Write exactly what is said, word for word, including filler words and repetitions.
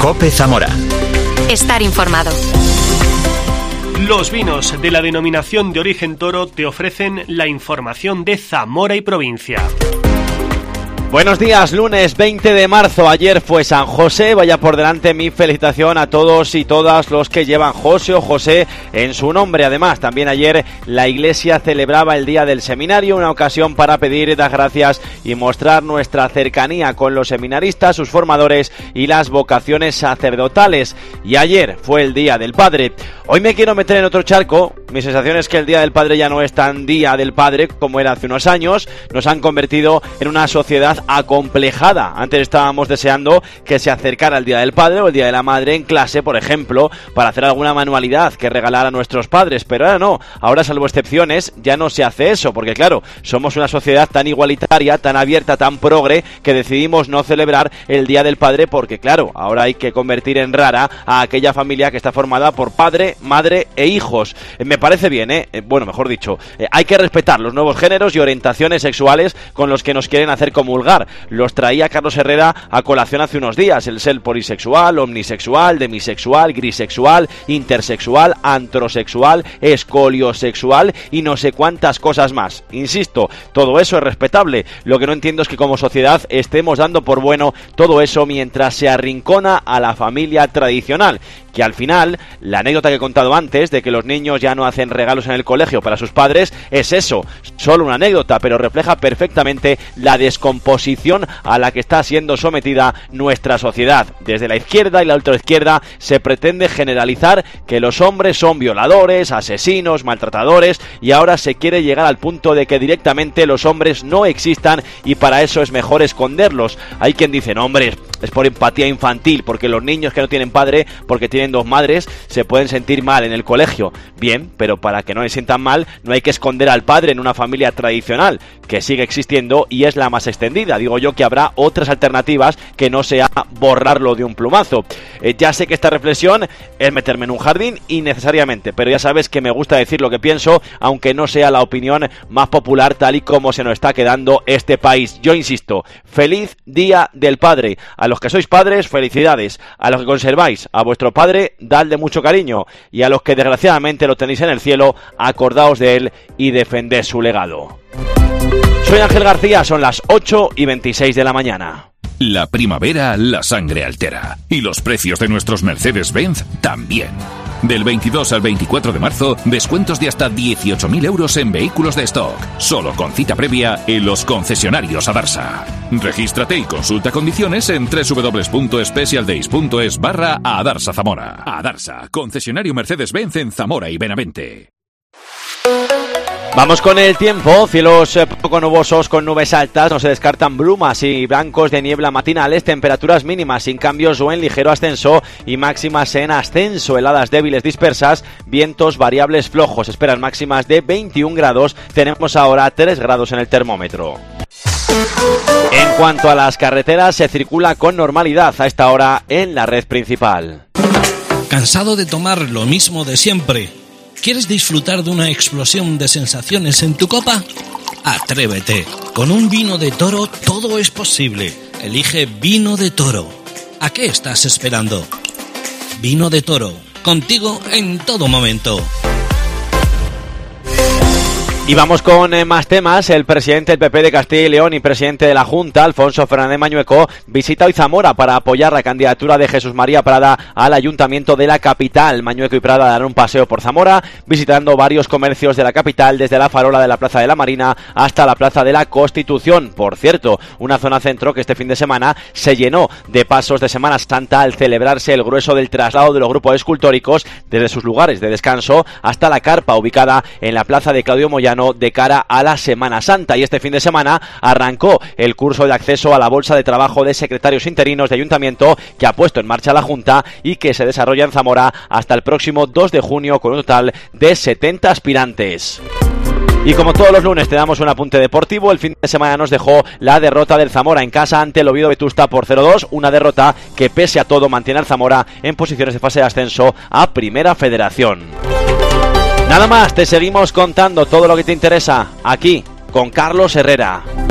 COPE Zamora. Estar informado. Los vinos de la denominación de origen Toro te ofrecen la información de Zamora y provincia. Buenos días, lunes veinte de marzo, ayer fue San José, vaya por delante mi felicitación a todos y todas los que llevan José o José en su nombre. Además, también ayer la Iglesia celebraba el Día del Seminario, una ocasión para pedir las gracias y mostrar nuestra cercanía con los seminaristas, sus formadores y las vocaciones sacerdotales. Y ayer fue el Día del Padre. Hoy me quiero meter en otro charco. Mi sensación es que el Día del Padre ya no es tan Día del Padre como era hace unos años. Nos han convertido en una sociedad acomplejada. Antes estábamos deseando que se acercara el Día del Padre o el Día de la Madre en clase, por ejemplo, para hacer alguna manualidad que regalar a nuestros padres, pero ahora no, ahora salvo excepciones ya no se hace eso, porque claro, somos una sociedad tan igualitaria, tan abierta, tan progre, que decidimos no celebrar el Día del Padre porque claro, ahora hay que convertir en rara a aquella familia que está formada por padre, madre e hijos. Me parece bien, ¿eh? Bueno, mejor dicho, eh, hay que respetar los nuevos géneros y orientaciones sexuales con los que nos quieren hacer comulgar. Los traía Carlos Herrera a colación hace unos días, el ser polisexual, omnisexual, demisexual, grisexual, intersexual, antrosexual, escoliosexual y no sé cuántas cosas más. Insisto, todo eso es respetable. Lo que no entiendo es que como sociedad estemos dando por bueno todo eso mientras se arrincona a la familia tradicional. Que al final, la anécdota que he contado antes de que los niños ya no hacen regalos en el colegio para sus padres, es eso, solo una anécdota, pero refleja perfectamente la descomposición a la que está siendo sometida nuestra sociedad. Desde la izquierda y la ultraizquierda se pretende generalizar que los hombres son violadores, asesinos, maltratadores, y ahora se quiere llegar al punto de que directamente los hombres no existan y para eso es mejor esconderlos. Hay quien dice, no hombre, es por empatía infantil, porque los niños que no tienen padre, porque tienen dos madres, se pueden sentir mal en el colegio. Bien, pero para que no se sientan mal, no hay que esconder al padre en una familia tradicional, que sigue existiendo y es la más extendida. Digo yo que habrá otras alternativas que no sea borrarlo de un plumazo. Eh, ya sé que esta reflexión es meterme en un jardín innecesariamente, pero ya sabes que me gusta decir lo que pienso, aunque no sea la opinión más popular tal y como se nos está quedando este país. Yo insisto, feliz Día del Padre. A los que sois padres, felicidades. A los que conserváis a vuestro padre, dadle mucho cariño, y a los que desgraciadamente lo tenéis en el cielo, acordaos de él y defended su legado. Soy Ángel García, son las ocho y veintiséis de la mañana. La primavera la sangre altera, y los precios de nuestros Mercedes-Benz también. Del veintidós al veinticuatro de marzo, descuentos de hasta dieciocho mil euros en vehículos de stock, solo con cita previa en los concesionarios Adarsa. Regístrate y consulta condiciones en doble u doble u doble u punto specialdays punto es barra Adarsa Zamora. Adarsa, concesionario Mercedes-Benz en Zamora y Benavente. Vamos con el tiempo, cielos eh, poco nubosos con nubes altas, no se descartan brumas y blancos de niebla matinales, temperaturas mínimas sin cambios o en ligero ascenso y máximas en ascenso, heladas débiles dispersas, vientos variables flojos, esperan máximas de veintiún grados, tenemos ahora tres grados en el termómetro. En cuanto a las carreteras, se circula con normalidad a esta hora en la red principal. ¿Cansado de tomar lo mismo de siempre? ¿Quieres disfrutar de una explosión de sensaciones en tu copa? Atrévete. Con un vino de Toro todo es posible. Elige Vino de Toro. ¿A qué estás esperando? Vino de Toro. Contigo en todo momento. Y vamos con eh, más temas. El presidente del P P de Castilla y León y presidente de la Junta, Alfonso Fernández Mañueco, visita hoy Zamora para apoyar la candidatura de Jesús María Prada al ayuntamiento de la capital. Mañueco y Prada darán un paseo por Zamora, visitando varios comercios de la capital, desde la farola de la Plaza de la Marina hasta la Plaza de la Constitución. Por cierto, una zona centro que este fin de semana se llenó de pasos de Semana Santa al celebrarse el grueso del traslado de los grupos escultóricos desde sus lugares de descanso hasta la carpa ubicada en la Plaza de Claudio Moyano de cara a la Semana Santa. Y este fin de semana arrancó el curso de acceso a la bolsa de trabajo de secretarios interinos de ayuntamiento que ha puesto en marcha la Junta y que se desarrolla en Zamora hasta el próximo dos de junio con un total de setenta aspirantes. Y como todos los lunes te damos un apunte deportivo, el fin de semana nos dejó la derrota del Zamora en casa ante el Oviedo Vetusta por cero dos, una derrota que pese a todo mantiene al Zamora en posiciones de fase de ascenso a Primera Federación. Nada más, te seguimos contando todo lo que te interesa aquí con Carlos Herrera.